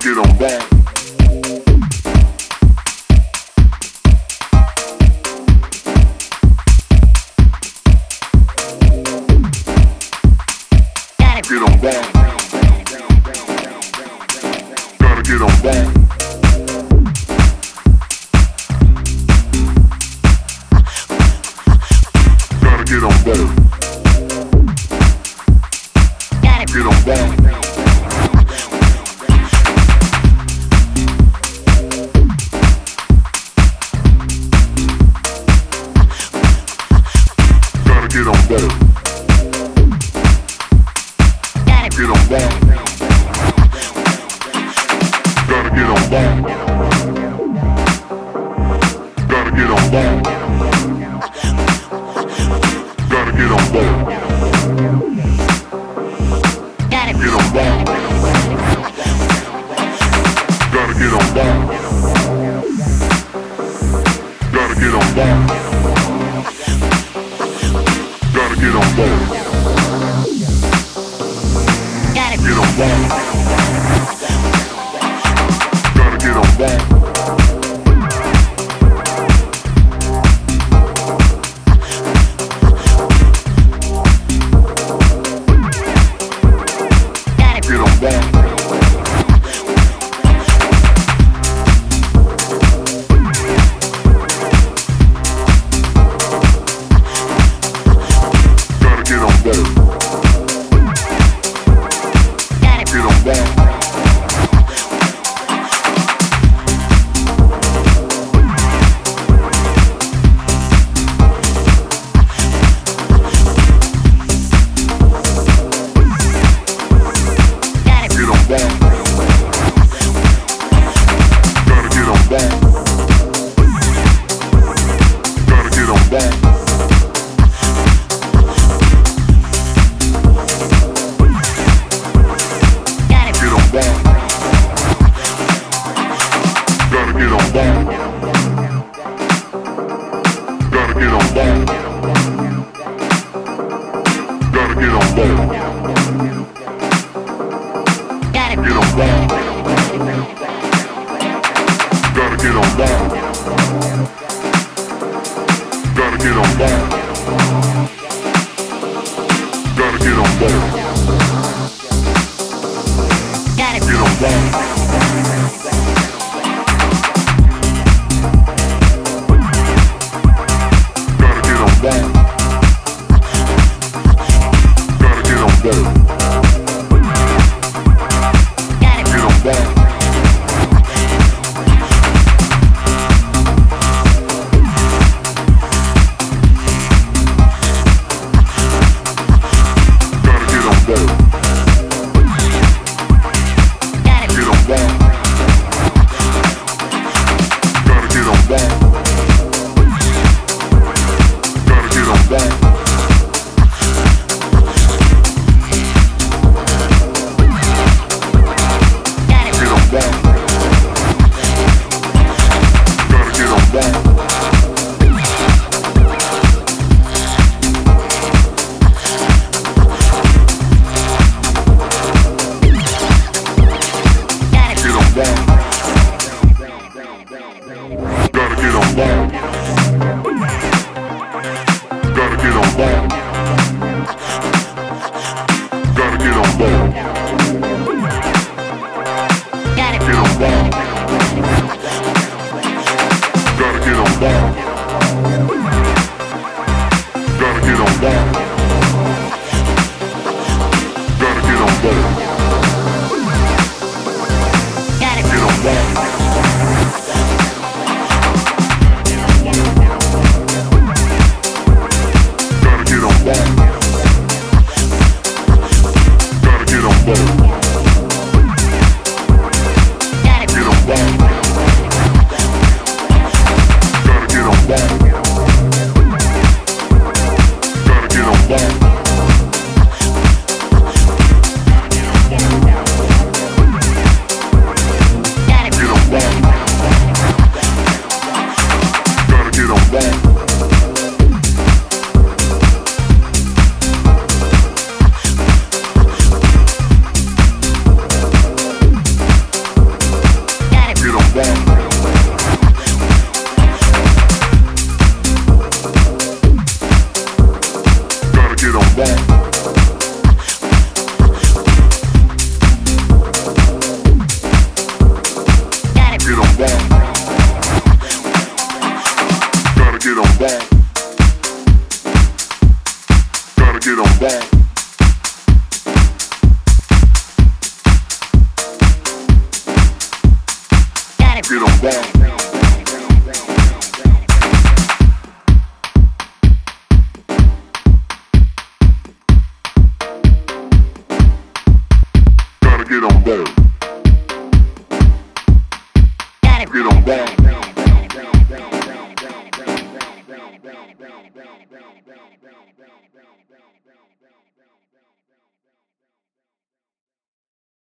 get on back. Get on back. Gotta get on back. Gotta get on better. Gotta get on back. Gotta get on better. Get on back. Gotta get on back. Gotta get on back. Gotta get on back. Gotta get on back. Gotta get on back. Gotta get on back. Gotta get on back. Get on back. Gotta get on back. Gotta get on back. Gotta get on better. Get on back. Get on back. Gotta get on back. Gotta get on back. Get on back. Gotta get on back. Gotta get on back. Gotta get on back. Gotta get on back. Gotta get on back. Gotta get on back. Gotta get on back. Gotta get on back. Gotta get on back. Gotta get on better. Gotta get on back. get on down. Gotta get on down. Gotta get on down.